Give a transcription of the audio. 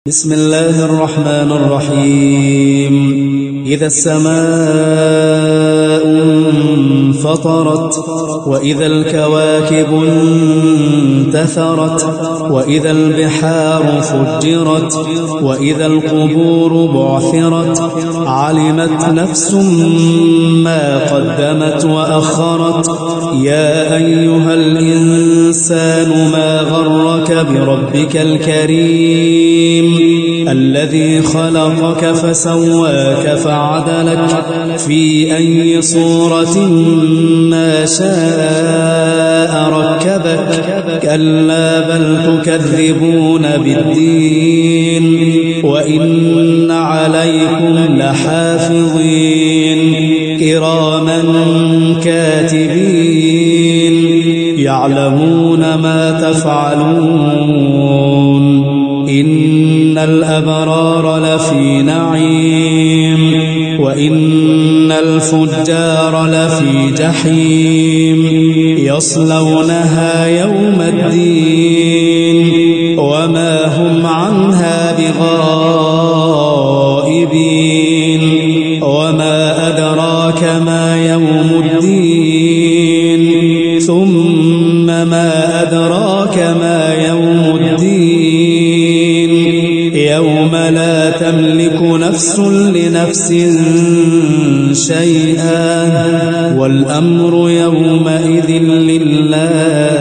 بسم الله الرحمن الرحيم. إذا السماء انفطرت وإذا الكواكب انتثرت وإذا البحار فجرت وإذا القبور بعثرت علمت نفس ما قدمت وأخرت. يا أيها الإنسان ما غرك بربك الكريم الذي خلقك فسواك فعدلك في أي صورة ما شاء ركبك. كلا بل تكذبون بالدين وإن عليكم لحافظين كراما كاتبين يعلمون ما تفعلون. إن الأبرار لفي نعيم وإن الفجار لفي جحيم يصلونها يوم الدين وما هم عنها بغائبين. وما أدراك ما يوم الدين ثم ما أدراك ما يوم الدين يوم لا تملك نفس لنفس شيئا والأمر يومئذ لله.